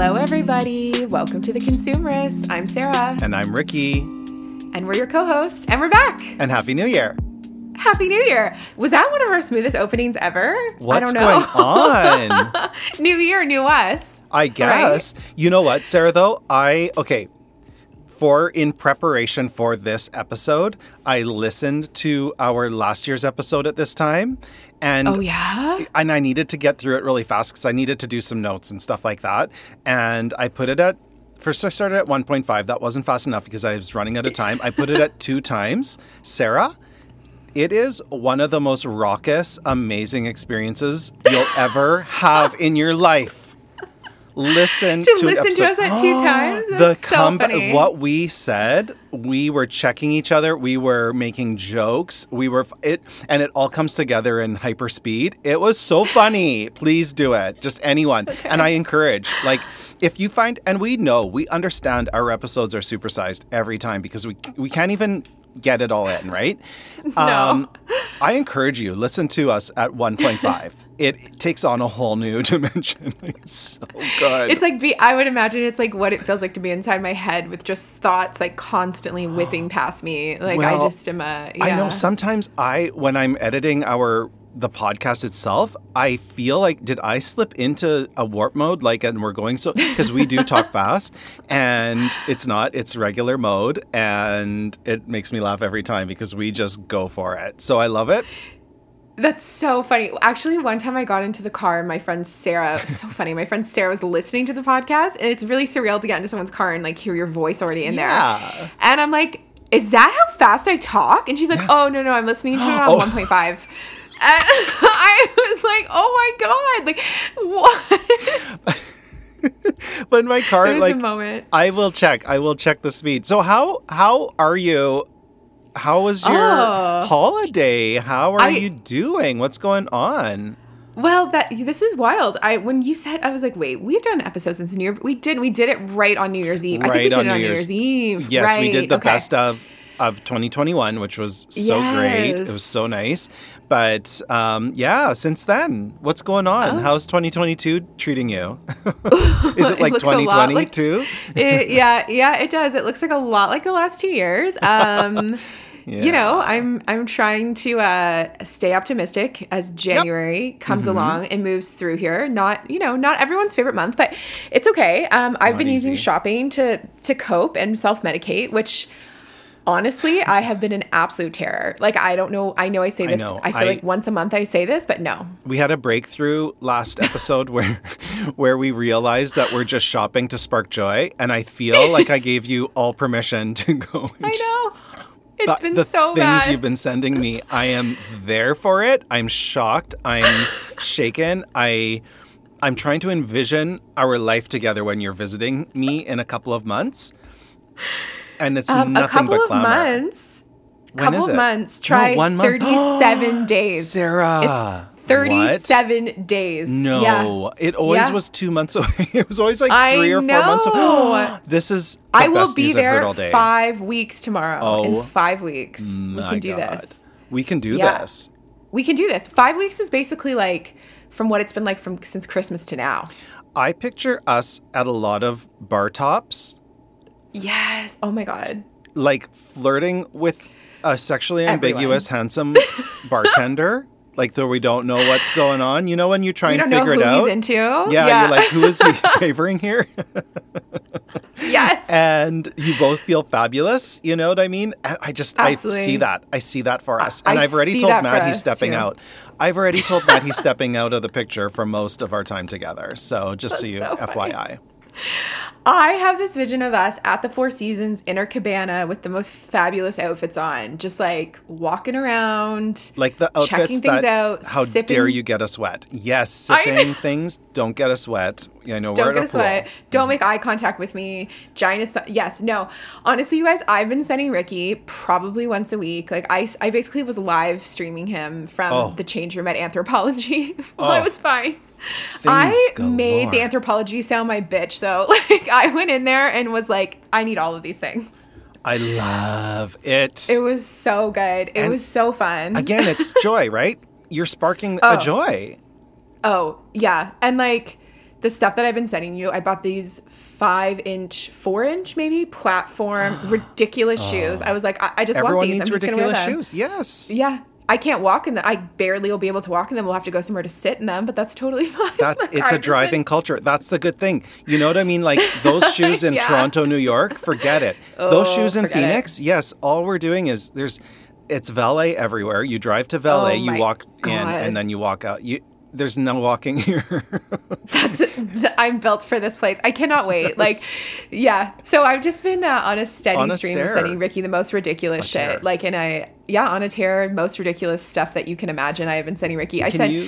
Hello, everybody. Welcome to The Consumerists. I'm Sarah. And I'm Ricky. And we're your co-hosts. And we're back. And Happy New Year. Happy New Year. Was that one of our smoothest openings ever? What's I don't know. going on? New year, new us. I guess. Right? You know what, Sarah, though? In preparation for this episode, I listened to our last year's episode at this time. And, oh, yeah? And I needed to get through it really fast because I needed to do some notes and stuff like that. And I put it at, first I started at 1.5. That wasn't fast enough because I was running out of time. I put it at 2 times. Sarah, it is one of the most raucous, amazing experiences you'll ever have in your life. Listen to us at 2 times? That's so funny. What we said, we were checking each other. We were making jokes. And it all comes together in hyper speed. It was so funny. Please do it. Just anyone. Okay. And I encourage, if you find, and we understand our episodes are supersized every time because we can't even get it all in, right? No. I encourage you, listen to us at 1.5. It takes on a whole new dimension. It's so good. It's I would imagine it's like what it feels like to be inside my head with just thoughts constantly whipping past me. I just am yeah. I know sometimes when I'm editing the podcast itself, I feel like, did I slip into a warp mode? And we're going because we do talk fast and it's regular mode, and it makes me laugh every time because we just go for it. So I love it. That's so funny. Actually, one time I got into the car and my friend Sarah, it was so funny. My friend Sarah was listening to the podcast, and it's really surreal to get into someone's car and hear your voice already in there. And I'm like, is that how fast I talk? And she's like, oh, no, I'm listening to it on 1.5. And I was like, oh my God, what? But in my car, it was a moment. I will check the speed. So how are you? How was your holiday? How are you doing? What's going on? Well, this is wild. When you said, I was like, wait, we've done episodes since New Year. We did it right on New Year's Eve. I think we did it on New Year's Eve. Yes, right. We did the best of 2021, which was so great. It was so nice. But since then, what's going on? How's 2022 treating you? Is it like 2022? Yeah, it does. It looks a lot like the last 2 years. Yeah. I'm trying to stay optimistic as January comes along and moves through here. Not everyone's favorite month, but it's okay. I've been using shopping to cope and self-medicate, which honestly, I have been an absolute terror. I don't know. I know I say this. I feel like once a month I say this, but no. We had a breakthrough last episode where we realized that we're just shopping to spark joy. And I feel like I gave you all permission to go. I know. It's been so bad. The things you've been sending me, I am there for it. I'm shocked. I'm shaken. I'm trying to envision our life together when you're visiting me in a couple of months. And it's nothing but glamour. Couple of months. Try 37 days. Sarah. It's 37 days. No. Yeah. It always was 2 months away. It was always 3 or 4 months away. This is the I will best be news there I've heard all day. 5 weeks tomorrow. In 5 weeks. We can do this. We can do this. We can do this. 5 weeks is basically from what it's been since Christmas to now. I picture us at a lot of bar tops. Yes. Oh my God. Flirting with a sexually ambiguous, handsome bartender. Though we don't know what's going on. You know when you try and figure it out? Who he's into? Yeah. You're like, who is he favoring here? Yes. And you both feel fabulous. You know what I mean? I see that. I see that for us. And I've already told Matt he's stepping out. I've already told Matt he's stepping out of the picture for most of our time together. So just so you, FYI. I have this vision of us at the Four Seasons in our cabana with the most fabulous outfits on, just walking around, the outfits checking things out. How dare you get us wet? Yes, sipping things don't get us wet. I know don't we're get us wet. Don't make eye contact with me. Yes, no. Honestly, you guys, I've been sending Ricky probably once a week. I basically was live streaming him from the change room at Anthropologie while I was fine. I made the Anthropologie sound my bitch, though. I went in there and was like, I need all of these things. I love it. It was so good. It was so fun. Again, it's joy, right? You're sparking a joy. Oh, yeah. And the stuff that I've been sending you, I bought these 5-inch, 4-inch maybe platform, ridiculous shoes. I was like, I just want these. Everyone needs I'm just going to wear them. shoes. Yes. Yeah. I can't walk in them. I barely will be able to walk in them. We'll have to go somewhere to sit in them, but that's totally fine. It's a driving culture. That's the good thing. You know what I mean? Like those shoes in Toronto, New York, forget it. Those shoes in Phoenix, yes, all we're doing is it's valet everywhere. You drive to valet, you walk in, and then you walk out. There's no walking here. I'm built for this place. I cannot wait. Like, yeah. So I've just been on a steady stream of sending Ricky the most ridiculous shit. Like, on a tear, most ridiculous stuff that you can imagine. I have been sending Ricky.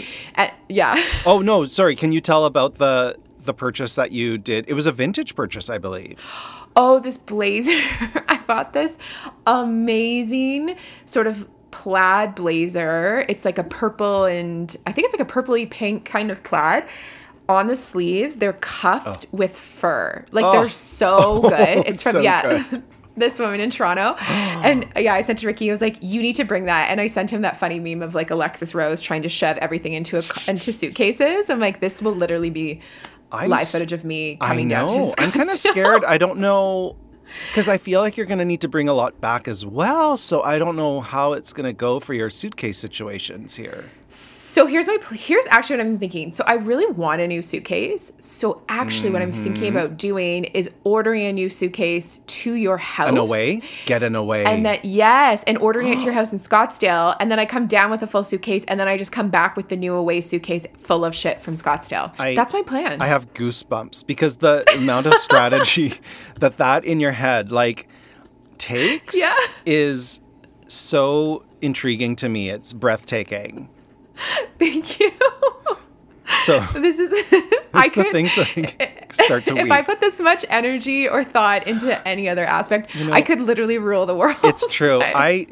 Oh no, sorry. Can you tell about the purchase that you did? It was a vintage purchase, I believe. Oh, this blazer. I bought this amazing sort of plaid blazer. It's like a purple and I think it's like a purpley pink kind of plaid. On the sleeves, they're cuffed with fur. Like they're so good. It's from this woman in Toronto. And I sent to Ricky. I was like, you need to bring that. And I sent him that funny meme of like Alexis Rose trying to shove everything into suitcases. I'm like, this will literally be live footage of me coming down to Scottsdale. I'm kind of scared. I don't know. Because I feel like you're going to need to bring a lot back as well. So I don't know how it's going to go for your suitcase situations here. So here's actually what I'm thinking. So I really want a new suitcase. So actually what I'm thinking about doing is ordering a new suitcase to your house. Get an away. And and ordering it to your house in Scottsdale. And then I come down with a full suitcase and then I just come back with the new away suitcase full of shit from Scottsdale. That's my plan. I have goosebumps because the amount of strategy that in your head like takes is so intriguing to me. It's breathtaking. Thank you. So this is the things that start to weep. If I put this much energy or thought into any other aspect, I could literally rule the world. It's true. I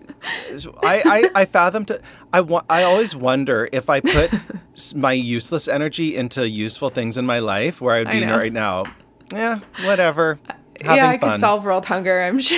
fathom to. I always wonder if I put my useless energy into useful things in my life, where I'd be right now. Yeah, whatever. I could solve world hunger, I'm sure.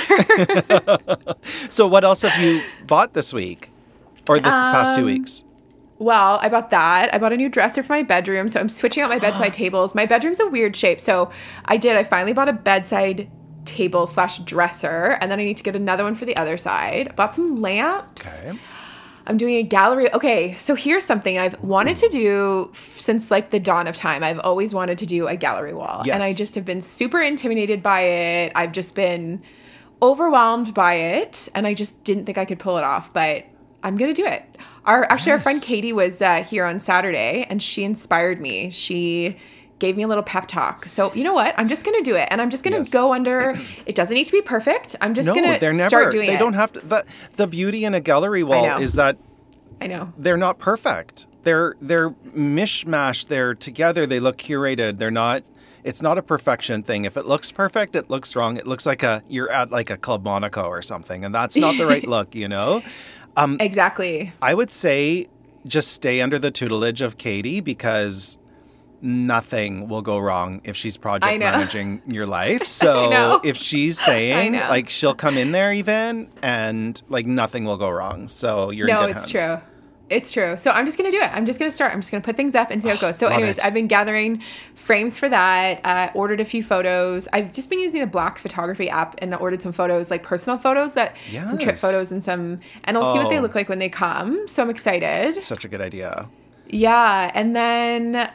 So what else have you bought this week or this past 2 weeks? Well, I bought that. I bought a new dresser for my bedroom. So I'm switching out my bedside tables. My bedroom's a weird shape. So I finally bought a bedside table / dresser. And then I need to get another one for the other side. I bought some lamps. Okay. I'm doing a gallery. Okay, so here's something I've wanted to do since like the dawn of time. I've always wanted to do a gallery wall. Yes. And I just have been super intimidated by it. I've just been overwhelmed by it. And I just didn't think I could pull it off. But I'm going to do it. Our friend Katie was here on Saturday and she inspired me. She gave me a little pep talk. So you know what? I'm just going to do it. And I'm just going to go under. It doesn't need to be perfect. I'm just going to start doing it. They don't have to. The beauty in a gallery wall is that they're not perfect. They're mishmash. They're together. They look curated. They're not. It's not a perfection thing. If it looks perfect, it looks wrong. It looks like you're at like a Club Monaco or something. And that's not the right look, you know? Exactly. I would say just stay under the tutelage of Katie because nothing will go wrong if she's project managing your life. So if she's saying like she'll come in there even and like nothing will go wrong. So you're in good hands. No, it's true. It's true. So I'm just going to do it. I'm just going to start. I'm just going to put things up and see how it goes. So anyways, I've been gathering frames for that. Ordered a few photos. I've just been using the Black's photography app and ordered some photos, like personal photos some trip photos and I'll see what they look like when they come. So I'm excited. Such a good idea. Yeah. And then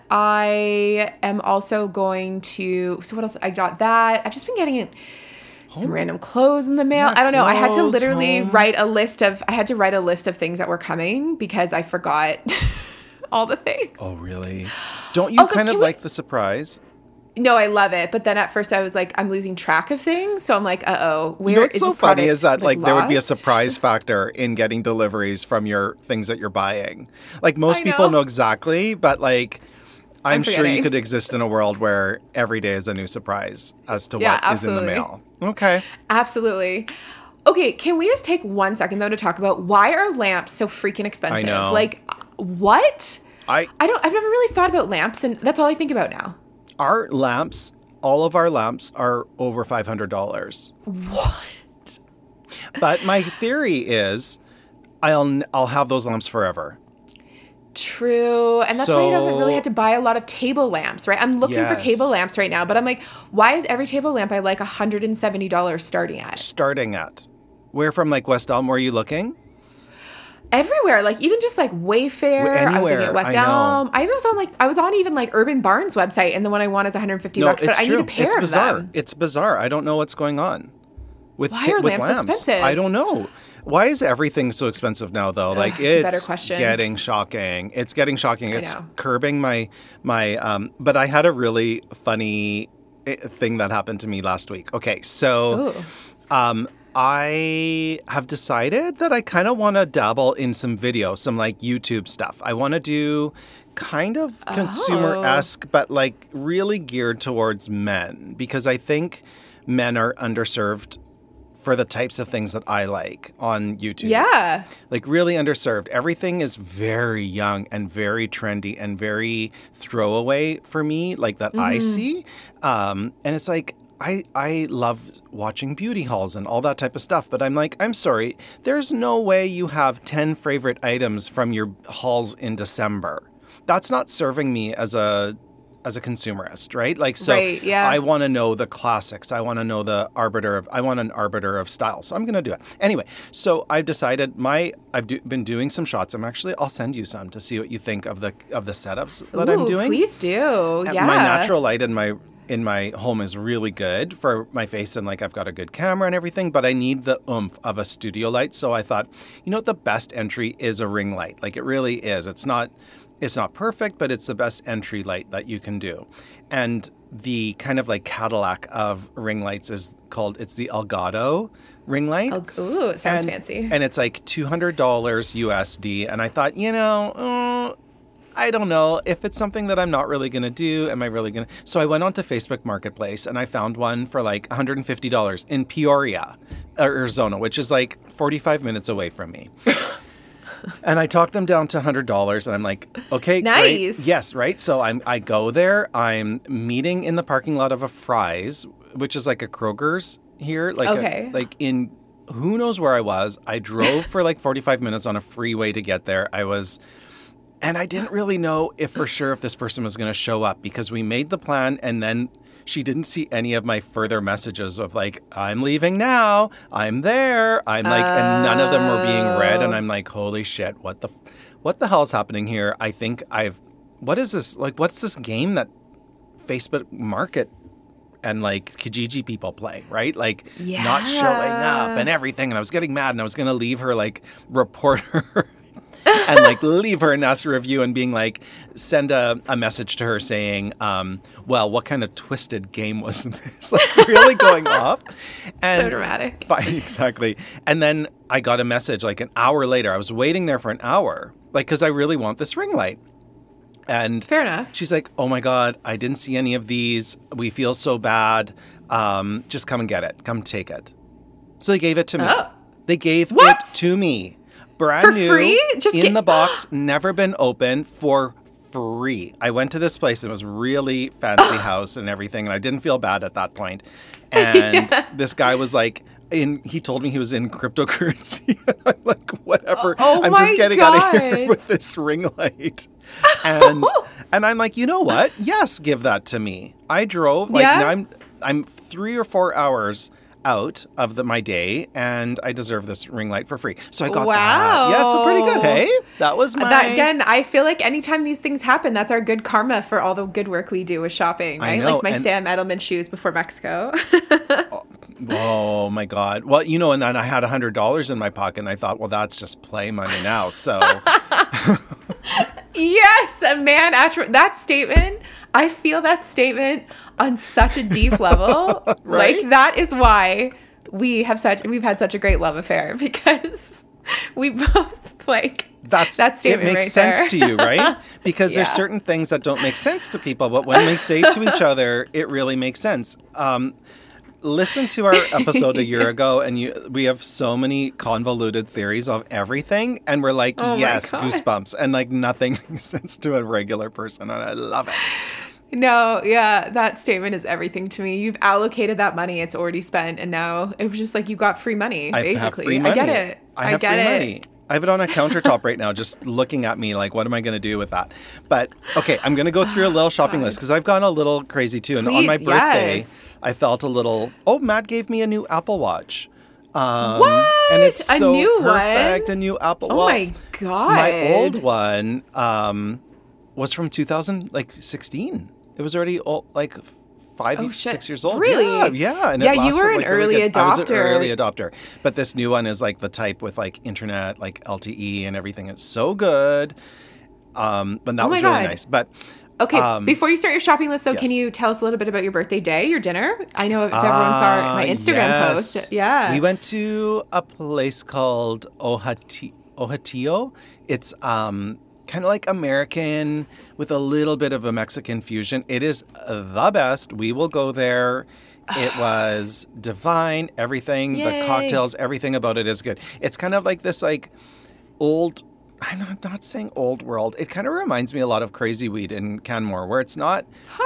I am also going to, so what else? I got that. I've just been getting some random clothes in the mail. I don't know. I had to literally write a list of things that were coming because I forgot all the things. Oh, really? Don't you kind of like the surprise? No, I love it. But then at first I was like, I'm losing track of things. So I'm like, where is this product? You know what's so funny is that like there would be a surprise factor in getting deliveries from your things that you're buying. Like most people know exactly, but like I'm sure you could exist in a world where every day is a new surprise as to what is in the mail. Okay. Absolutely. Okay, can we just take 1 second though to talk about why are lamps so freaking expensive? I know. Like what? I've never really thought about lamps and that's all I think about now. Our lamps, all of our lamps are over $500. What? But my theory is I'll have those lamps forever. True. And that's why you don't really have to buy a lot of table lamps, right? I'm looking for table lamps right now, but I'm like, why is every table lamp I like $170 starting at? Starting at. Where from, like West Elm, where are you looking? Everywhere, like even just like Wayfair. Anywhere, I was looking at West Elm. I was on even like Urban Barn's website, and the one I want is $150 bucks, but I need a pair of them. It's bizarre. I don't know what's going on with Why are lamps so expensive? I don't know. Why is everything so expensive now, though? Like, it's a better question. Getting shocking. It's getting shocking. It's curbing my. But I had a really funny thing that happened to me last week. Okay, so, I have decided that I kind of want to dabble in some video, some like YouTube stuff. I want to do kind of consumer-esque, but like really geared towards men, because I think men are underserved for the types of things that I like on YouTube. Yeah. Like really underserved. Everything is very young and very trendy and very throwaway for me, like that I see. And it's like, I love watching beauty hauls and all that type of stuff, but I'm like, I'm sorry, there's no way you have 10 favorite items from your hauls in December. That's not serving me as a consumerist, right? Like, so right, yeah. I want to know the classics. I want to know I want an arbiter of style. So I'm going to do it. Anyway, so I've decided I've been doing some shots. I'll send you some to see what you think of the setups that I'm doing. Please do. Yeah. My natural light in my home is really good for my face, and like I've got a good camera and everything, but I need the oomph of a studio light. So I thought, the best entry is a ring light. Like it really is. It's not perfect, but it's the best entry light that you can do. And the kind of like Cadillac of ring lights it's the Elgato ring light. Ooh, it sounds fancy. And it's like $200 USD. And I thought, I don't know if it's something that I'm not really going to do. Am I really going to? So I went onto Facebook Marketplace and I found one for like $150 in Peoria, Arizona, which is like 45 minutes away from me. And I talked them down to $100, and I'm like, okay, nice. Great. Yes, right? So I go there. I'm meeting in the parking lot of a Fry's, which is like a Kroger's here. Like in who knows where I was. I drove for like 45 minutes on a freeway to get there. And I didn't really know if this person was going to show up, because we made the plan and then she didn't see any of my further messages of like, I'm leaving now, I'm there, I'm like, and none of them were being read. And I'm like, holy shit, what the hell is happening here? I think what is this? Like, what's this game that Facebook Market and like Kijiji people play, right? Like not showing up and everything. And I was getting mad, and I was going to leave her, like report her and like leave her a nasty review, and being like, send a message to her saying, well, what kind of twisted game was this? Like really going off. And so dramatic. Exactly. And then I got a message like an hour later. I was waiting there for an hour, like, because I really want this ring light. And fair enough. She's like, oh my God, I didn't see any of these. We feel so bad. Just come and get it. Come take it. So they gave it to me. Oh. They gave it to me. Brand for new, free? In the box, never been open, for free. I went to this place. It was really fancy house and everything, and I didn't feel bad at that point. And this guy was like, he told me he was in cryptocurrency. I'm like, whatever. I'm just getting out of here with this ring light. And I'm like, you know what? Yes, give that to me. I drove now I'm 3 or 4 hours out of my day, and I deserve this ring light for free. So I got that. Yeah, so pretty good, hey? That was again, I feel like anytime these things happen, that's our good karma for all the good work we do with shopping, right? Like my Sam Edelman shoes before Mexico. Oh my God. Well, and then I had $100 in my pocket, and I thought, well, that's just play money now. So yes, a man after that statement. I feel that statement on such a deep level. Right? Like that is why we've had such a great love affair, because we both like that statement. It makes sense to you, right? Because there's certain things that don't make sense to people, but when we say to each other, it really makes sense. Listen to our episode a year ago, and we have so many convoluted theories of everything, and we're like, yes, goosebumps, and like nothing makes sense to a regular person, and I love it. No, yeah, that statement is everything to me. You've allocated that money, it's already spent, and now it was just like you got free money, basically. Free money. I get it. I get it. Money. I have it on a countertop right now, just looking at me like, what am I going to do with that? But okay, I'm going to go through a little shopping list because I've gone a little crazy too. And on my birthday, I felt a little. Oh, Matt gave me a new Apple Watch. What? And it's so a new perfect. one? A new Apple. Oh my God! My old one was from 2016. It was already old, like 6 years old. Really? Yeah. And yeah, it lasted, you were an early really adopter. I was an early adopter. But this new one is like the type with like internet, like LTE and everything. It's so good. But that was really nice. But okay, before you start your shopping list, though, can you tell us a little bit about your birthday day, your dinner? I know if everyone saw my Instagram post. Yeah. We went to a place called Ohatillo. It's kind of like American with a little bit of a Mexican fusion. It is the best. We will go there. It was divine. Everything, Yay. the cocktails, everything about it is good. It's kind of like this like old, I'm not saying old world. It kind of reminds me a lot of Crazy Weed in Canmore, where it's not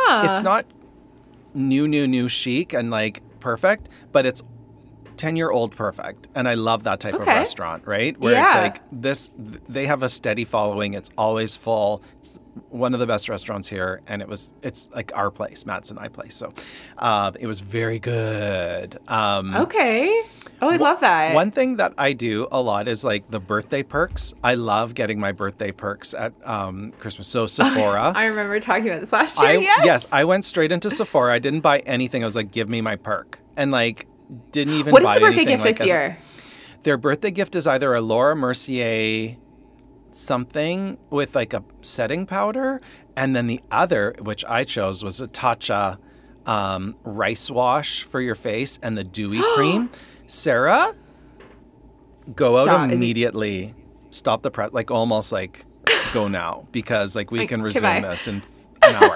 new chic and like perfect, but it's 10-year-old perfect. And I love that type of restaurant, right? Where it's like this, they have a steady following. It's always full. It's one of the best restaurants here. And it's like our place, Matt's and I place. So it was very good. Okay. Oh, I love that. One thing that I do a lot is like the birthday perks. I love getting my birthday perks at Christmas. So Sephora. I remember talking about this last year. Yes, I went straight into Sephora. I didn't buy anything. I was like, give me my perk. And like, didn't even buy anything. What is the birthday gift this year? Their birthday gift is either a Laura Mercier something with like a setting powder. And then the other, which I chose, was a Tatcha rice wash for your face and the dewy cream. Sarah, go out immediately. Stop the press. Like almost like go now because like we can resume this in an hour.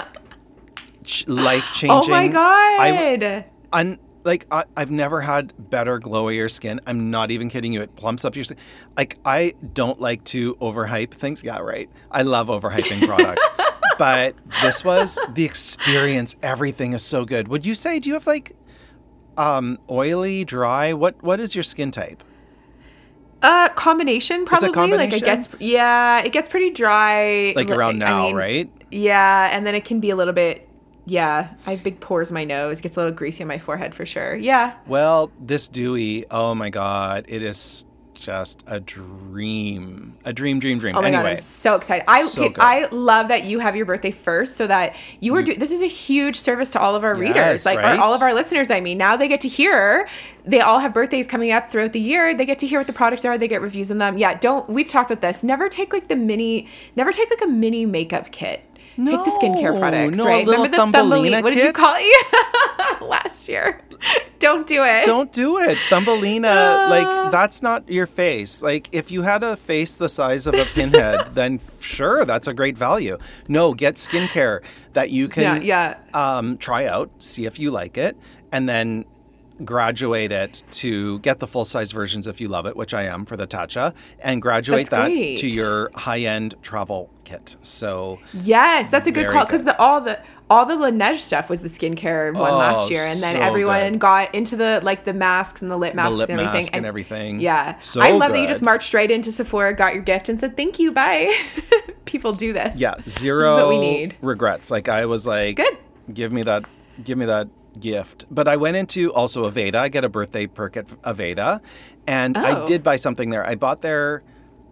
Life changing. Oh my God. I've never had better glowier skin. I'm not even kidding you. It plumps up your skin. Like I don't like to overhype things. Yeah, right. I love overhyping products. But this was the experience. Everything is so good. Would you say, do you have like oily, dry? What is your skin type? Combination probably. Is it combination? Like it gets pretty dry. Like around now, right? Yeah, and then it can be a little bit. Yeah, I have big pores in my nose. It gets a little greasy on my forehead for sure. Yeah. Well, this dewy, oh my God, it is just a dream. A dream. Oh my God, I'm so excited. I love that you have your birthday first so that you are this is a huge service to all of our readers, like right? all of our listeners. I mean, now they get to hear, they all have birthdays coming up throughout the year. They get to hear what the products are. They get reviews on them. Yeah, we've talked about this. Never take like a mini makeup kit. Take the skincare products, right? Remember the Thumbelina? What did you call it last year? Don't do it. Don't do it. Thumbelina, like that's not your face. Like if you had a face the size of a pinhead, then sure, that's a great value. No, get skincare that you can try out, see if you like it, and then graduate it to get the full-size versions if you love it, which I am for the Tatcha, and graduate to your high-end travel kit. So yes, that's a good call because all the Laneige stuff was the skincare one last year, and then everyone got into the masks and the lip masks and everything. Yeah, so I love that you just marched right into Sephora, got your gift, and said thank you, bye. People do this. Yeah, zero. This is what we need. Regrets. Like I was like, good. Give me that gift. But I went into also Aveda. I get a birthday perk at Aveda, and I did buy something there. I bought their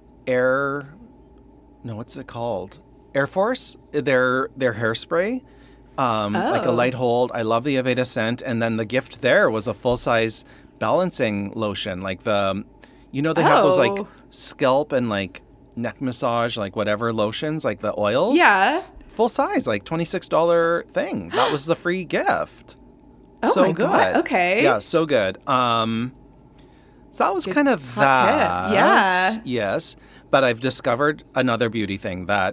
what's it called? Air Force, their hairspray, like a light hold. I love the Aveda scent. And then the gift there was a full-size balancing lotion. Like they have those like scalp and like neck massage, like whatever lotions, like the oils. Yeah. Full size, like $26 thing. That was the free gift. Oh so my good. God. Okay. Yeah, so good. So that was kind of that. Tip. Yeah. Yes. But I've discovered another beauty thing that,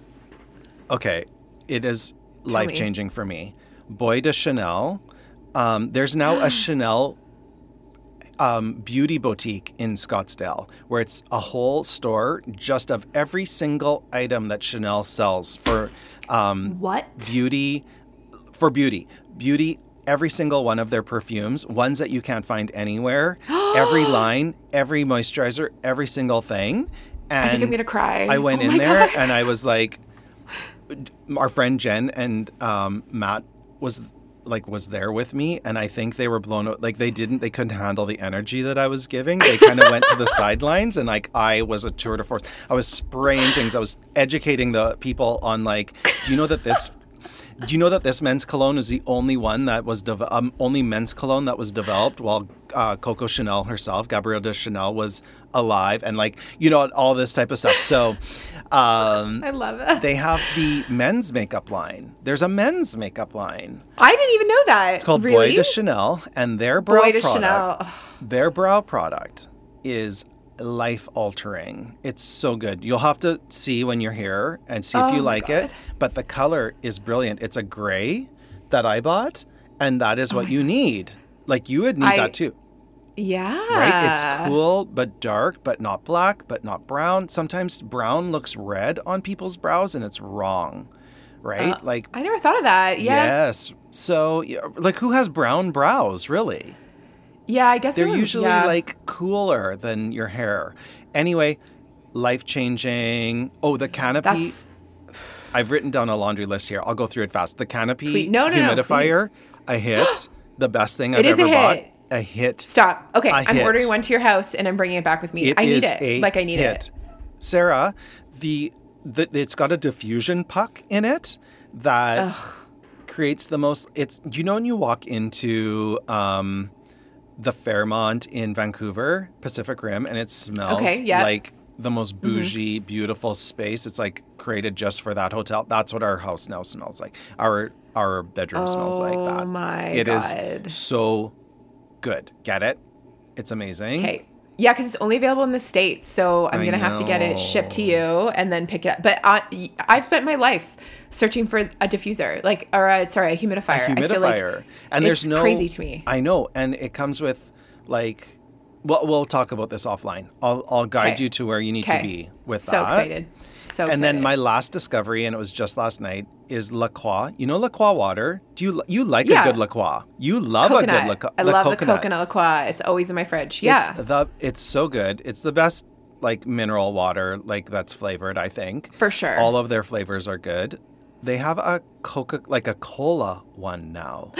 it is life-changing for me. Boy de Chanel. There's now a Chanel beauty boutique in Scottsdale where it's a whole store just of every single item that Chanel sells for beauty. Every single one of their perfumes, ones that you can't find anywhere. every line, every moisturizer, every single thing. And I think I'm going to cry. I went in there and I was like, our friend Jen and Matt was there with me, and I think they were blown out. Like they couldn't handle the energy that I was giving. They kind of went to the sidelines, and like I was a tour de force. I was spraying things. I was educating the people on like, do you know that this men's cologne is the only one that was only men's cologne that was developed while Coco Chanel herself, Gabrielle de Chanel, was alive, and like, you know, all this type of stuff. So I love it. they have the men's makeup line. There's a men's makeup line. I didn't even know that. It's called really? Boy de Chanel, and their brow product. Chanel. Their brow product is life altering. It's so good. You'll have to see when you're here and see if you like it. But the color is brilliant. It's a gray that I bought, and that is what you need. Like you would need that too. Yeah. Right? It's cool, but dark, but not black, but not brown. Sometimes brown looks red on people's brows, and it's wrong. Right? Like I never thought of that. Yeah. Yes. So, like, who has brown brows, really? Yeah, I guess they're usually like cooler than your hair. Anyway, life-changing. Oh, the Canopy. I've written down a laundry list here. I'll go through it fast. The Canopy humidifier, a hit. The best thing I've ever bought. A hit. Stop. Okay, I'm ordering one to your house, and I'm bringing it back with me. I need it. Like, I need it. Sarah, it's got a diffusion puck in it that creates the most. It's, you know, when you walk into the Fairmont in Vancouver, Pacific Rim, and it smells like the most bougie, beautiful space. It's like created just for that hotel. That's what our house now smells like. Our bedroom smells like that. Oh my God. It is so good. Get it? It's amazing. Okay. Yeah, because it's only available in the States, so I'm going to have to get it shipped to you and then pick it up. But I've spent my life searching for a diffuser, a humidifier. A humidifier. I feel like and there's crazy to me. I know. And it comes with, like, well, we'll talk about this offline. I'll guide you to where you need to be with that. So excited. And then my last discovery, and it was just last night, is La Croix. You know La Croix water? Do you like a good La Croix? You love coconut. A good La Croix. I love the coconut La Croix. It's always in my fridge. Yeah. It's so good. It's the best like mineral water that's flavored, I think. For sure. All of their flavors are good. They have a cola one now.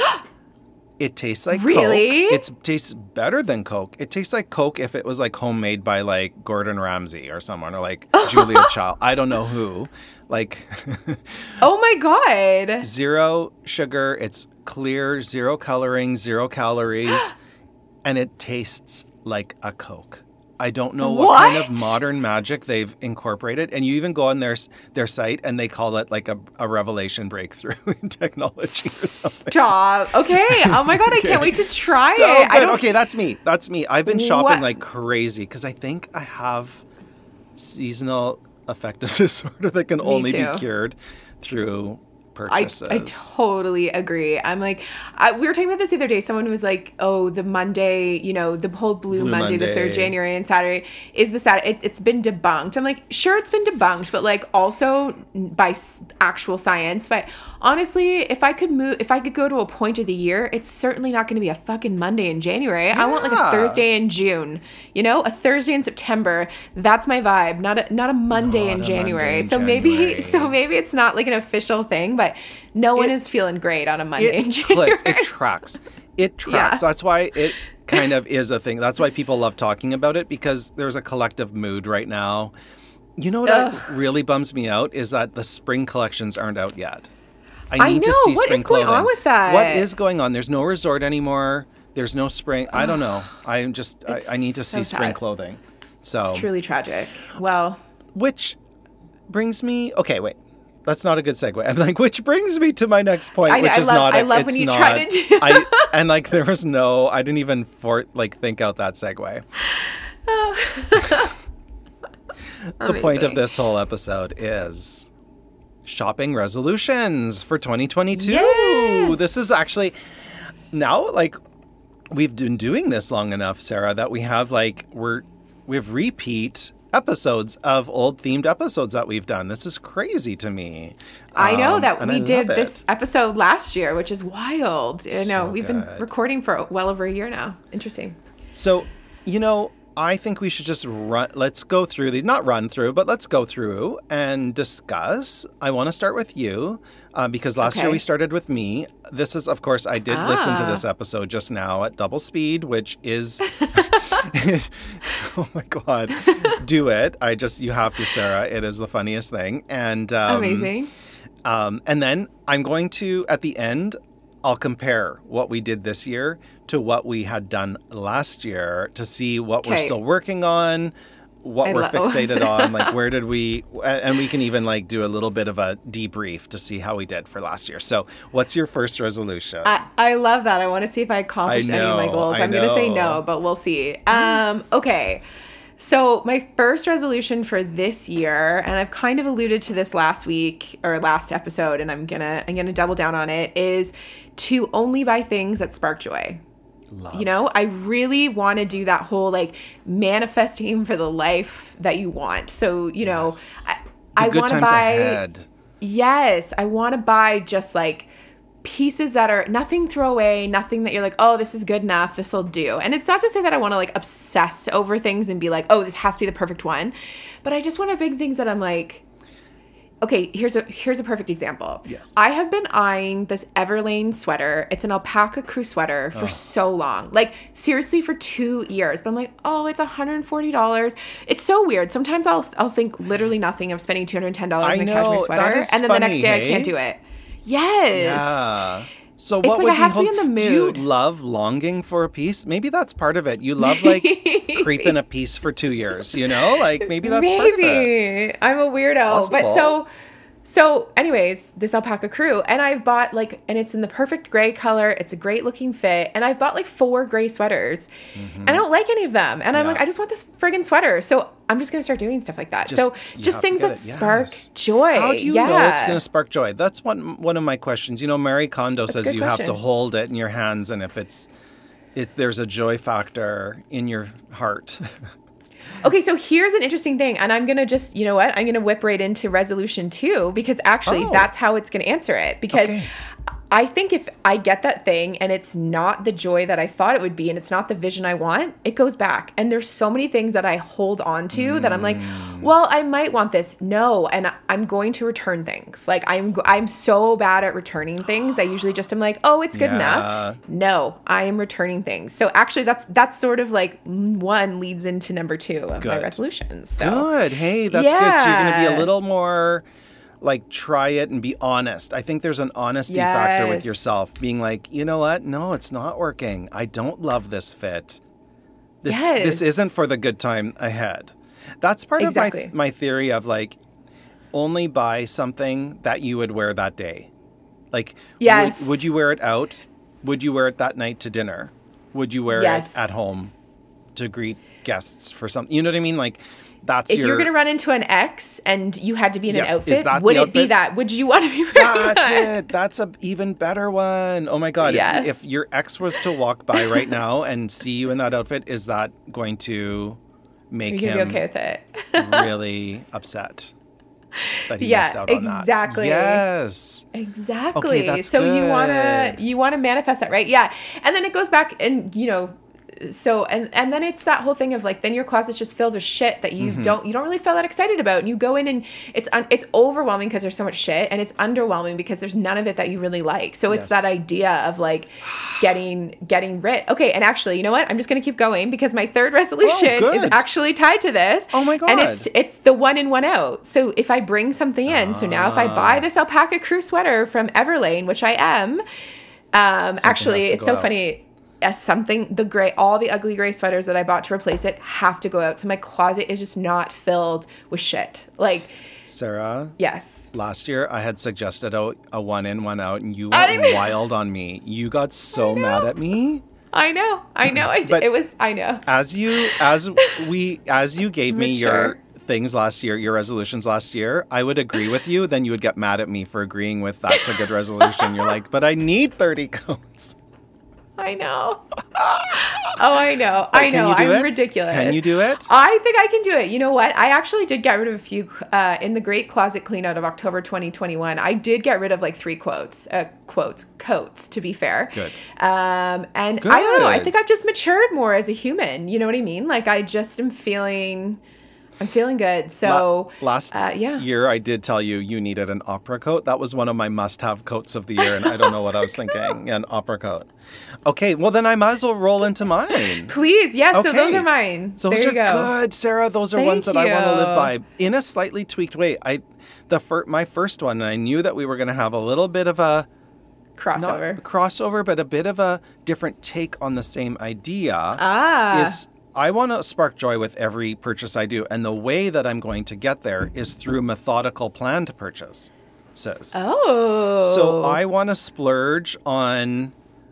It tastes like Coke. It tastes better than Coke. It tastes like Coke if it was like homemade by like Gordon Ramsay or someone, or like Julia Child. I don't know who. Like, oh my God. 0 sugar. It's clear, 0 coloring, 0 calories, and it tastes like a Coke. I don't know what kind of modern magic they've incorporated. And you even go on their site and they call it like a revelation breakthrough in technology or something. Stop. Okay. Oh my God. I can't wait to try it. Good. Okay, that's me. I've been shopping like crazy because I think I have seasonal affective disorder that can only be cured through purchases. I totally agree. I'm like, we were talking about this the other day. Someone was like, oh, the Monday, the whole Blue Monday, the 3rd January and Saturday is the Saturday. It's been debunked. I'm like, sure, it's been debunked, but like also by actual science. But honestly, if I could go to a point of the year, it's certainly not going to be a fucking Monday in January. Yeah. I want like a Thursday in June, a Thursday in September. That's my vibe. Not a Monday in January. Maybe it's not like an official thing, but no one is feeling great on a Monday in January. It tracks. Yeah. That's why it kind of is a thing. That's why people love talking about it, because there's a collective mood right now. You know what really bums me out is that the spring collections aren't out yet. I need to see spring clothing. What is going on with that? What is going on? There's no resort anymore. There's no spring. I don't know. I need to see spring clothing. So it's truly tragic. Well, which brings me. Okay, wait. That's not a good segue. I'm like, which brings me to my next point, which is not. I love when you try to do. And like, there was no. I didn't even think out that segue. The point of this whole episode is shopping resolutions for 2022. Yes! This is actually now like we've been doing this long enough, Sarah, that we have like we have repeat episodes of old themed episodes that we've done. This is crazy to me. I know that we did this episode last year, which is wild. We've been recording for well over a year now. Interesting. So I think we should just let's go through these, not run through, but let's go through and discuss. I want to start with you because last year we started with me. This is, of course, I did listen to this episode just now at double speed, which is, oh my God, do it. You have to, Sarah. It is the funniest thing. And amazing. And then I'm going to, at the end, I'll compare what we did this year to what we had done last year to see what we're still working on, what we're fixated on, like where did we, and we can even like do a little bit of a debrief to see how we did for last year. So what's your first resolution? I love that. I want to see if I accomplished any of my goals. I'm going to say no, but we'll see. Okay. So my first resolution for this year, and I've kind of alluded to this last week or last episode, and I'm gonna double down on it, is to only buy things that spark joy. Love. I really want to do that whole like manifesting for the life that you want. So, yes. I want to buy. Ahead. Yes, I want to buy just like pieces that are nothing throwaway, nothing that you're like, oh, this is good enough, this will do. And it's not to say that I want to like obsess over things and be like, oh, this has to be the perfect one. But I just want to big things that I'm like, okay, here's a perfect example. Yes. I have been eyeing this Everlane sweater. It's an alpaca crew sweater for so long. Like seriously for 2 years. But I'm like, oh, it's $140. It's so weird. Sometimes I'll think literally nothing of spending $210 in a cashmere sweater. And then the next day I can't do it. Yes. Yeah. So what would I have to be in the mood. Do you love longing for a piece? Maybe that's part of it. You love like creeping a piece for 2 years, Like maybe that's part of it. I'm a weirdo. But so anyways, this alpaca crew, and I've bought and it's in the perfect gray color. It's a great looking fit. And I've bought 4 gray sweaters and I don't like any of them. And I'm like, I just want this friggin' sweater. So I'm just going to start doing stuff like that. Just things that spark joy. How do you know it's going to spark joy? That's one of my questions. Marie Kondo says you have to hold it in your hands. And if there's a joy factor in your heart. Okay, so here's an interesting thing, and I'm going to just, I'm going to whip right into resolution 2 because actually that's how it's going to answer it. Because I think if I get that thing and it's not the joy that I thought it would be and it's not the vision I want, it goes back. And there's so many things that I hold on to that I'm like, well, I might want this. No, and I'm going to return things. Like I'm so bad at returning things. I usually just am like, oh, it's good enough. No, I am returning things. So actually that's sort of like 1 leads into number 2 of my resolutions. So good. Hey, that's good. So you're going to be a little more try it and be honest. I think there's an honesty factor with yourself being like, you know what? No, it's not working. I don't love this fit. This isn't for the good time ahead. That's part of my theory of only buy something that you would wear that day. Would you wear it out? Would you wear it that night to dinner? Would you wear it at home to greet guests for something? You know what I mean? If you're going to run into an ex and you had to be in an outfit, would it be that? Would you want to be wearing that? That's it. That's an even better one. Oh my God. Yes. If your ex was to walk by right now and see you in that outfit, is that going to make him be okay with it? really upset that he missed out on that? Exactly. Yes. Exactly. Okay, that's so good. you want to manifest that, right? Yeah. And then it goes back and, so and then it's that whole thing of then your closet's just filled with shit that you don't really feel that excited about, and you go in and it's overwhelming because there's so much shit, and it's underwhelming because there's none of it that you really like. So it's that idea of getting rid. Okay, and actually, you know what? I'm just gonna keep going because my third resolution is actually tied to this. Oh my God! And it's the 1 in 1 out. So if I bring something in, so now if I buy this alpaca crew sweater from Everlane, which I am, actually it's so funny. All the ugly gray sweaters that I bought to replace it have to go out. So my closet is just not filled with shit. Sarah? Yes. Last year I had suggested a 1 in, 1 out, and you went wild on me. You got so mad at me. I know. I did. I know. As you gave me your things last year, your resolutions last year, I would agree with you. Then you would get mad at me for agreeing with that's a good resolution. You're like, but I need 30 coats. I know. Oh, I know. I know. I'm ridiculous. Can you do it? I think I can do it. You know what? I actually did get rid of a few in the great closet clean out of October 2021. I did get rid of like 3 coats, to be fair. Good. And Good. I don't know. I think I've just matured more as a human. You know what I mean? Like I just am feeling... I'm feeling good. So last year, I did tell you needed an opera coat. That was one of my must-have coats of the year, and I don't know what I was thinking. An opera coat. Okay, well then I might as well roll into mine. Please, yes. Okay. So those are mine. Those there are you go. good, Sarah. Those are ones that I want to live by in a slightly tweaked way. My first one, and I knew that we were going to have a little bit of a crossover, but a bit of a different take on the same idea. Is I want to spark joy with every purchase I do. And the way that I'm going to get there is through methodical planned purchases. Oh. So I want to splurge on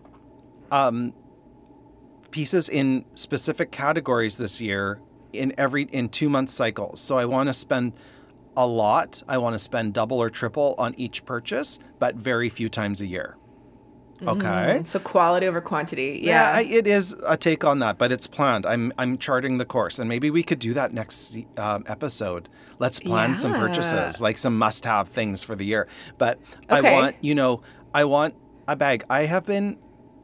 pieces in specific categories this year in 2-month cycles. So I want to spend a lot. I want to spend double or triple on each purchase, but very few times a year. Okay. So quality over quantity. Yeah. It is a take on that, but it's planned. I'm charting the course, and maybe we could do that next episode. Let's plan some purchases, like some must-have things for the year. But okay. I want a bag. I have been,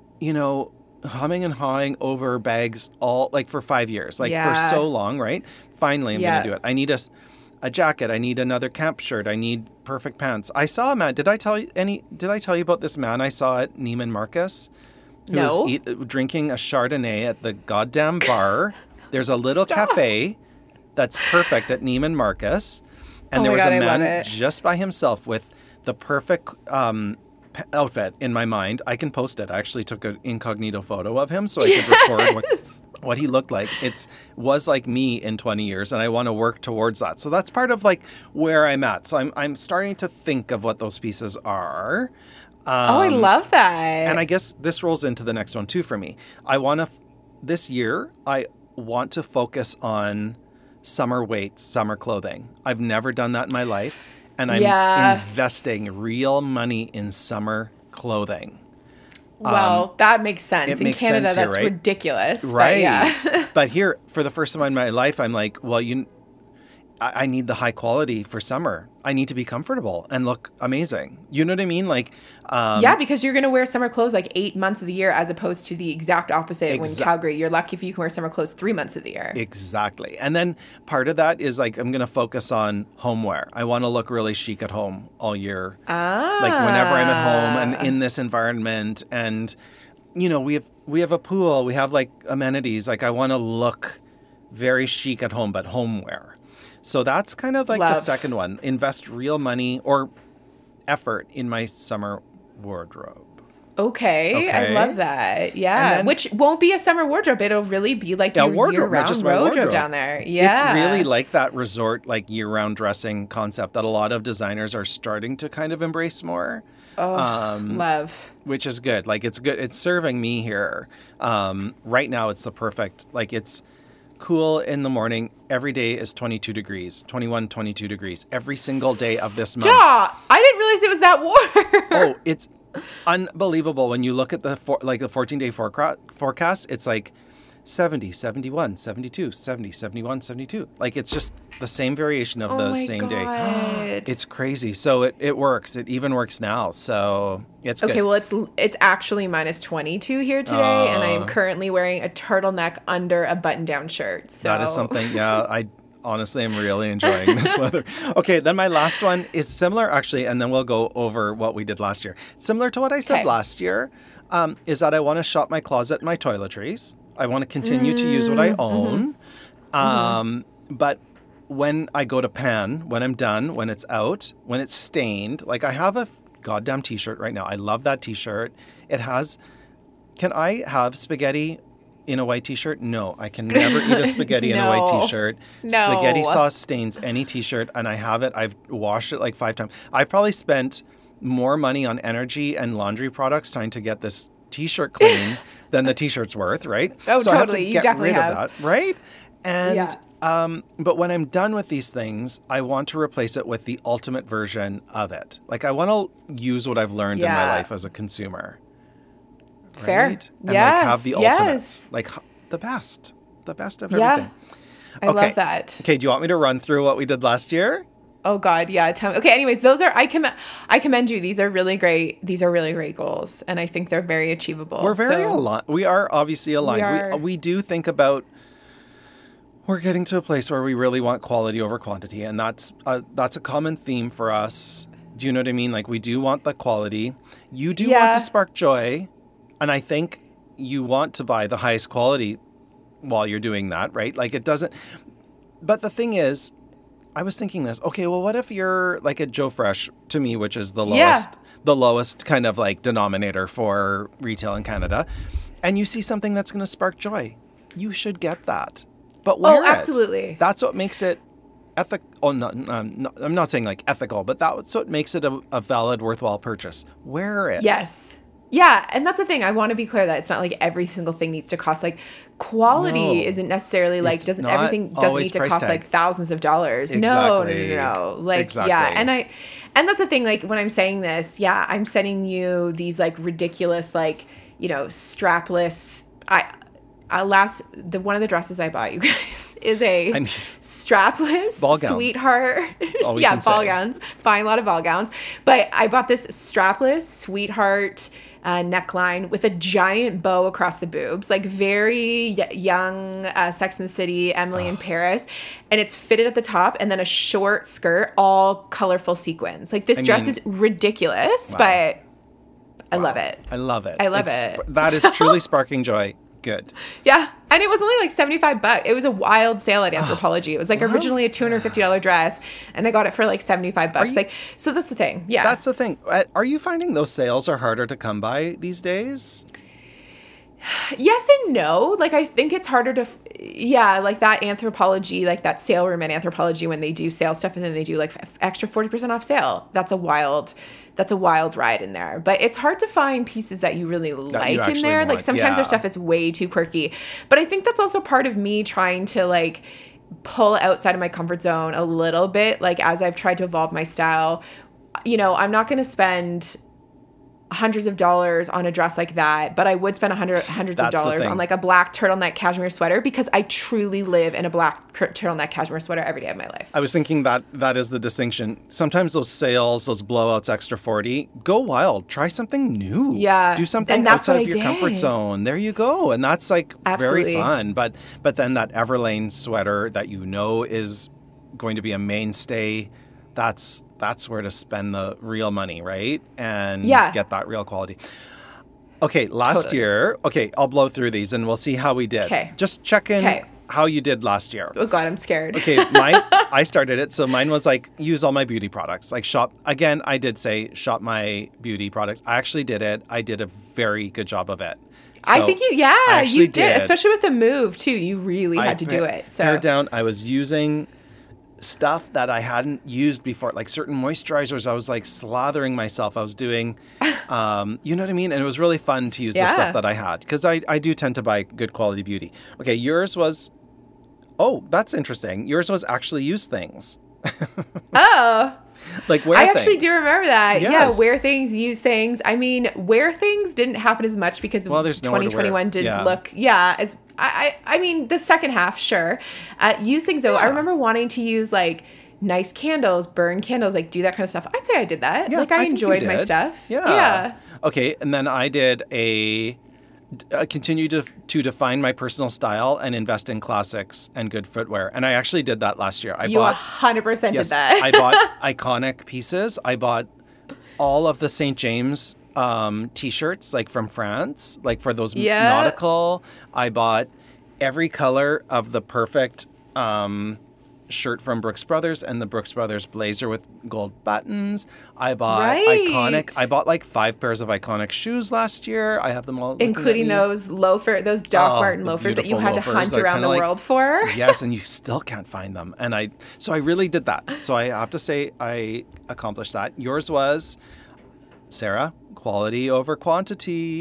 humming and hawing over bags for 5 years, for so long, right? Finally, I'm going to do it. I need a jacket. I need another camp shirt. I need perfect pants. I saw a man. Did I tell you about this man I saw at Neiman Marcus? Who was drinking a Chardonnay at the goddamn bar. There's a little cafe that's perfect at Neiman Marcus. And there was a man just by himself with the perfect outfit in my mind. I can post it. I actually took an incognito photo of him so I could record what he looked like. Was like me in 20 years, and I want to work towards that. So that's part of where I'm at. So I'm starting to think of what those pieces are. I love that. And I guess this rolls into the next one too for me. This year, I want to focus on summer weights, summer clothing. I've never done that in my life, and I'm investing real money in summer clothing. Well, that makes sense. In Canada, that's right? Ridiculous. Right. But here, for the first time in my life, I'm like, well, I need the high quality for summer. I need to be comfortable and look amazing. You know what I mean? Because you're going to wear summer clothes 8 months of the year as opposed to the exact opposite when Calgary. You're lucky if you can wear summer clothes 3 months of the year. Exactly. And then part of that is I'm going to focus on homeware. I want to look really chic at home all year. Whenever I'm at home and in this environment, and we have a pool, we have amenities. I want to look very chic at home, but homeware. So that's kind of the second one. Invest real money or effort in my summer wardrobe. Okay. I love that. Yeah. Then, which won't be a summer wardrobe. It'll really be your year-round wardrobe down there. Yeah. It's really like that resort, year-round dressing concept that a lot of designers are starting to kind of embrace more. Oh, love. Which is good. It's good. It's serving me here. Right now, it's the perfect, it's cool in the morning. Every day is 22 degrees, 21, 22 degrees. Every single day of this month. Stop! I didn't realize it was that warm. Oh, it's unbelievable. When you look at the 14-day forecast, it's 70, 71, 72, 70, 71, 72. It's just the same variation of the same day. It's crazy. So it works. It even works now. So it's good. Okay, well, it's actually minus 22 here today, and I am currently wearing a turtleneck under a button-down shirt. So that is something, I honestly am really enjoying this weather. Okay, then my last one is similar, actually, and then we'll go over what we did last year. Similar to what I said last year, is that I want to shop my closet and my toiletries. I want to continue to use what I own. But when I go to pan, when I'm done, when it's out, when it's stained, I have a goddamn t-shirt right now. I love that t-shirt. Can I have spaghetti in a white t-shirt? No, I can never eat a spaghetti in a white t-shirt. No. Spaghetti sauce stains any t-shirt, and I have it. I've washed it 5 times. I probably spent more money on energy and laundry products trying to get this t-shirt clean than the t-shirt's worth, right? Oh, so totally. I have to you get definitely rid have. of that, right? And but when I'm done with these things, I want to replace it with the ultimate version of it. I want to use what I've learned in my life as a consumer. Fair. right? And Yes. like have the ultimates, like the best of everything. I love that. Okay, do you want me to run through what we did last year? Oh God, yeah. Tell me. Okay, anyways, those are I commend you. These are really great. These are really great goals, and I think they're very achievable. We're very aligned. We are obviously aligned. We do think about. We're getting to a place where we really want quality over quantity, and that's a common theme for us. Do you know what I mean? Like we do want the quality. You do want to spark joy, and I think you want to buy the highest quality while you're doing that, right? Like it doesn't. But the thing is, I was thinking this. Okay, well, what if you're like at Joe Fresh to me, which is the lowest kind of like denominator for retail in Canada, and you see something that's going to spark joy, you should get that. But wear absolutely. That's what makes it ethical. Oh, I'm not saying like ethical, but that's what makes it a valid, worthwhile purchase. Wear it. Yes. Yeah, and that's the thing. I want to be clear that it's not like every single thing needs to cost like quality isn't necessarily like everything doesn't need to cost like thousands of dollars. Exactly. No. Like and that's the thing, like when I'm saying this, I'm sending you these like ridiculous like, strapless one of the dresses I bought you guys is a strapless ball gowns. Sweetheart. Ball gowns. Buying a lot of ball gowns. But I bought this strapless sweetheart neckline with a giant bow across the boobs, like very young Sex and the City, Emily in Paris. And it's fitted at the top and then a short skirt, all colorful sequins. Like this dress is ridiculous, but I love it. I love it. That is truly sparking joy. Good. Yeah. And it was only like $75. It was a wild sale at Anthropologie. It was like originally a $250 dress, and I got it for like $75. So that's the thing. Yeah. That's the thing. Are you finding those sales are harder to come by these days? Yes and no. Like, I think it's harder to, like that Anthropologie, like that sale room at Anthropologie when they do sale stuff and then they do like extra 40% off sale. That's a wild ride in there. But it's hard to find pieces that you really like in there. Like sometimes their stuff is way too quirky. But I think that's also part of me trying to like pull outside of my comfort zone a little bit. Like as I've tried to evolve my style, I'm not going to spend hundreds of dollars on a dress like that, but I would spend hundreds of dollars on like a black turtleneck cashmere sweater because I truly live in a black turtleneck cashmere sweater every day of my life. I was thinking that is the distinction. Sometimes those sales, those blowouts, extra 40, go wild. Try something new. Yeah. Do something outside of your comfort zone. There you go. And that's like very fun. But then that Everlane sweater that is going to be a mainstay, that's where to spend the real money, right? And get that real quality. Okay, last year. Okay, I'll blow through these and we'll see how we did. Okay. Just check in how you did last year. Oh God, I'm scared. Okay, I started it. So mine was like, use all my beauty products. Like shop, again, I did say shop my beauty products. I actually did it. I did a very good job of it. So I think you did. Especially with the move too. You really had to do it. So pared down. I was using stuff that I hadn't used before, like certain moisturizers. I was like slathering myself. I was doing, you know what I mean? And it was really fun to use the stuff that I had because I do tend to buy good quality beauty. Okay, yours was, that's interesting. Yours was actually use things. Like wear things. I actually do remember that. Yes. Yeah, wear things, use things. I mean, wear things didn't happen as much because 2021 didn't look as I mean, the second half, sure. Use things though. I remember wanting to use like nice candles, burn candles, like do that kind of stuff. I'd say I did that. Yeah, like I enjoyed my stuff. Yeah. Okay, and then I did continue to define my personal style and invest in classics and good footwear. And I actually did that last year. You 100% did that. I bought iconic pieces. I bought all of the St. James t-shirts, like from France, like for those nautical. I bought every color of the perfect shirt from Brooks Brothers and the Brooks Brothers blazer with gold buttons. I bought iconic. I bought like 5 pairs of iconic shoes last year. I have them all, including those Doc Marten loafers that you had to hunt around the world for. Yes, and you still can't find them. And I really did that. So I have to say I accomplished that. Yours was, Sarah, quality over quantity.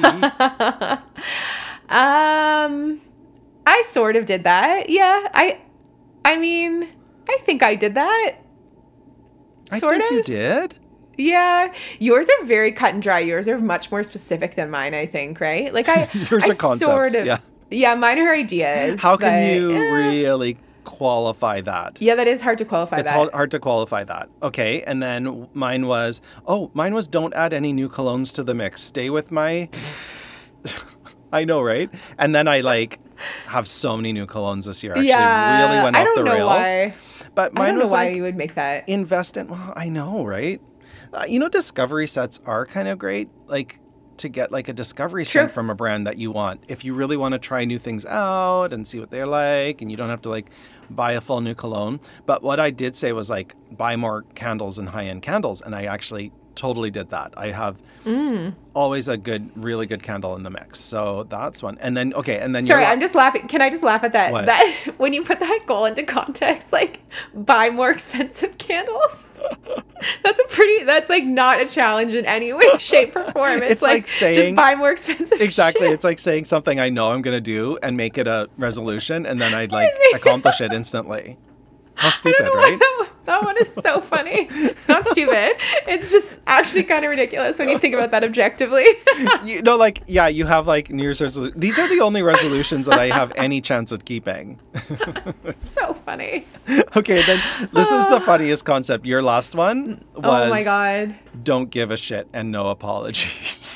I sort of did that. Yeah, I mean, I think I did that. I think you did. Yeah, yours are very cut and dry. Yours are much more specific than mine, I think, right? Like Yours I are concepts, sort of, yeah. yeah, mine are ideas. How can but, you really qualify that? Yeah, that is hard to qualify. It's hard to qualify that. Okay, and then mine was don't add any new colognes to the mix. Stay with my. I know, right? And then I like have so many new colognes this year. Actually, really went off the rails. Why. But mine I don't was know why like, you would make that. invest in. Well, I know, right? Discovery sets are kind of great. Like to get like a discovery scent from a brand that you want. If you really want to try new things out and see what they're like, and you don't have to like buy a full new cologne. But what I did say was like buy more candles and high-end candles, and I actually totally did that. I have always a really good candle in the mix. So that's one. And then sorry, I'm just laughing. Can I just laugh at that? What? That when you put that goal into context, like buy more expensive candles. That's like not a challenge in any way, shape, or form. It's like saying just buy more expensive. Exactly. Shit. It's like saying something I know I'm going to do and make it a resolution, and then I'd like accomplish it instantly. How stupid, right? That one is so funny. It's not stupid. It's just actually kind of ridiculous when you think about that objectively. You have like New Year's resolutions. These are the only resolutions that I have any chance at keeping. It's so funny. Okay, then this is the funniest concept. Your last one was, oh my God, don't give a shit and no apologies.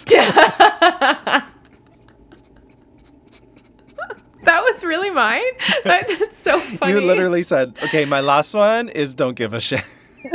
That was really mine? That's so funny. You literally said, okay, my last one is don't give a shit. It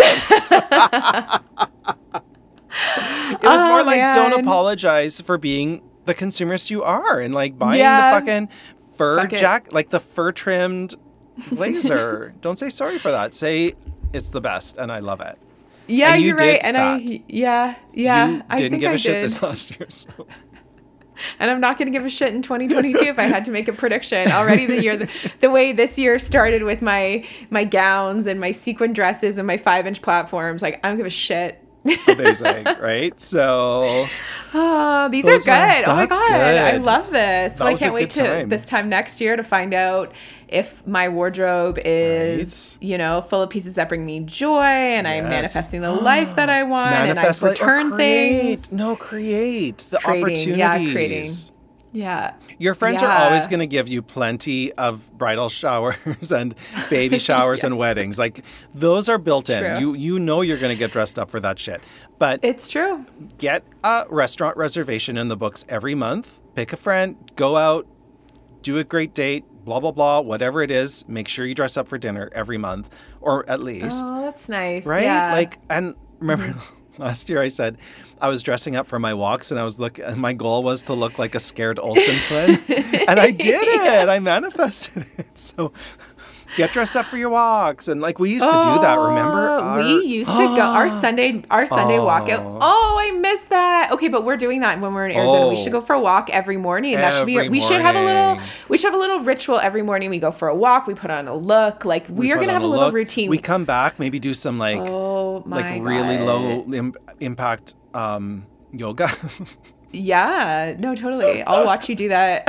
was more like, don't apologize for being the consumerist you are and like buying the fucking fur like the fur trimmed blazer. Don't say sorry for that. Say it's the best and I love it. Yeah, you're right. And you didn't give a shit this last year. So. And I'm not going to give a shit in 2022 if I had to make a prediction. Already the way this year started with my gowns and my sequin dresses and my 5-inch platforms, like I don't give a shit. Amazing, right? So these are good. Oh my God. Good. I love this. So I can't wait to this time next year to find out if my wardrobe is, full of pieces that bring me joy and I'm manifesting the life that I want and I return things. Create the opportunities. Yeah, creating. Yeah. Your friends are always going to give you plenty of bridal showers and baby showers and weddings. Like those are built in. You know you're going to get dressed up for that shit. But it's true. Get a restaurant reservation in the books every month. Pick a friend, go out, do a great date, blah, blah, blah, whatever it is. Make sure you dress up for dinner every month or at least. Oh, that's nice. Right? Yeah. Like, and remember last year I said I was dressing up for my walks and my goal was to look like a scared Olsen twin. And I did it. I manifested it. So get dressed up for your walks. And like we used to do that, remember? We used to go our Sunday walkout. Oh, I missed that. Okay, but we're doing that when we're in Arizona. We should go for a walk every morning. And that should be we should have a little ritual every morning. We go for a walk, we put on a look. Like we are gonna have a little routine. We come back, maybe do some like really low impact yoga. Yeah, no, totally. I'll watch you do that.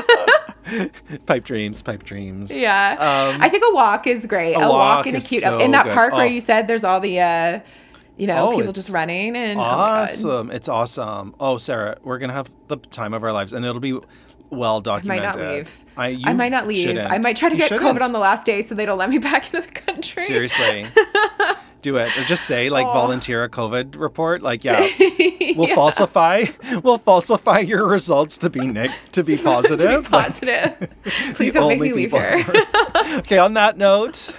Pipe dreams. Yeah. I think a walk is great. A walk in a cute in that park where you said there's all the people just running and awesome. It's awesome. Oh, Sarah, we're gonna have the time of our lives and it'll be well documented. I might not leave. Shouldn't. I might try to get COVID on the last day so they don't let me back into the country. Seriously. Do it. Or just say volunteer a COVID report. We'll falsify your results to be positive. Please don't make me leave here. Okay, on that note,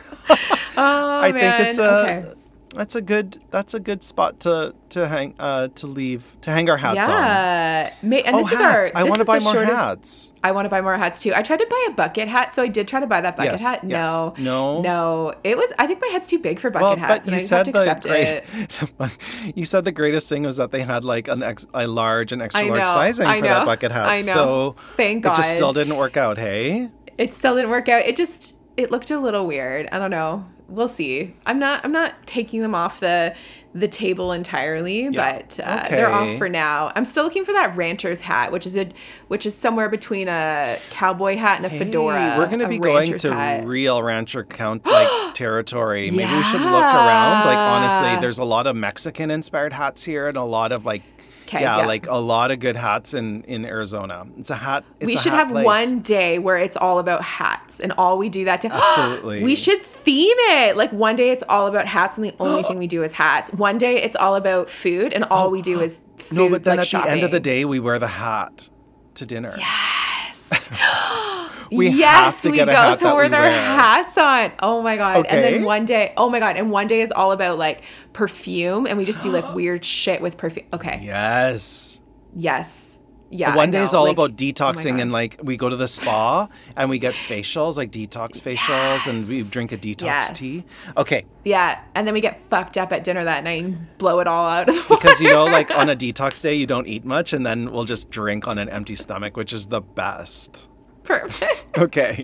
I think it's that's a good spot to hang our hats on. Yeah. Hats. I want to buy more hats. I want to buy more hats too. I tried to buy a bucket hat, so I did try to buy that bucket hat. No. It was. I think my head's too big for bucket hats, and I just have to accept it. You said the greatest thing was that they had like a large and extra large sizing for that bucket hat. I know. So thank God. It just still didn't work out. Hey. It still didn't work out. It looked a little weird. I don't know. we'll see. I'm not taking them off the table entirely, but they're off for now. I'm still looking for that rancher's hat, which is somewhere between a cowboy hat and a fedora. We're going to be going to real rancher territory. Maybe we should look around. Like, honestly, there's a lot of Mexican inspired hats here and a lot of like like a lot of good hats in Arizona. It's a hat. We should have place. One day where it's all about hats and all we do that day. Absolutely. We should theme it. Like one day it's all about hats and the only thing we do is hats. One day it's all about food and all we do is food. No, but then like at shopping. the end of the day, we wear the hat to dinner. Yes. we go somewhere with our hats on. Oh my God. Okay. And then one day, and one day is all about like perfume and we just do like weird shit with perfume. Okay. Yes. Yeah. One day is all about detoxing and like we go to the spa and we get facials, like detox facials and we drink a detox tea. Okay. Yeah. And then we get fucked up at dinner that night and blow it all out. Because, you know, like on a detox day, you don't eat much and then we'll just drink on an empty stomach, which is the best. Perfect. Okay.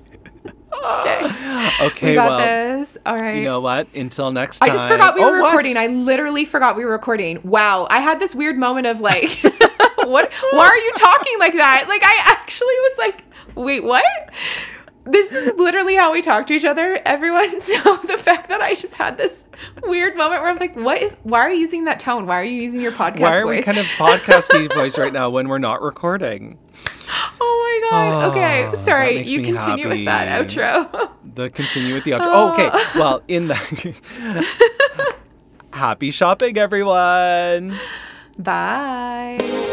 We got this. All right. You know what? Until next time. I just forgot we were recording. I literally forgot we were recording. Wow. I had this weird moment of like, what? Why are you talking like that? Like, I actually was like, wait, what? This is literally how we talk to each other, everyone. So the fact that I just had this weird moment where I'm like, why are you using that tone? Why are you using your podcast voice? Why are we kind of podcasty voice right now when we're not recording? Oh my God. Okay. Sorry. You continue with that outro. Continue with the outro. Oh, okay. Well, in the happy shopping, everyone. Bye.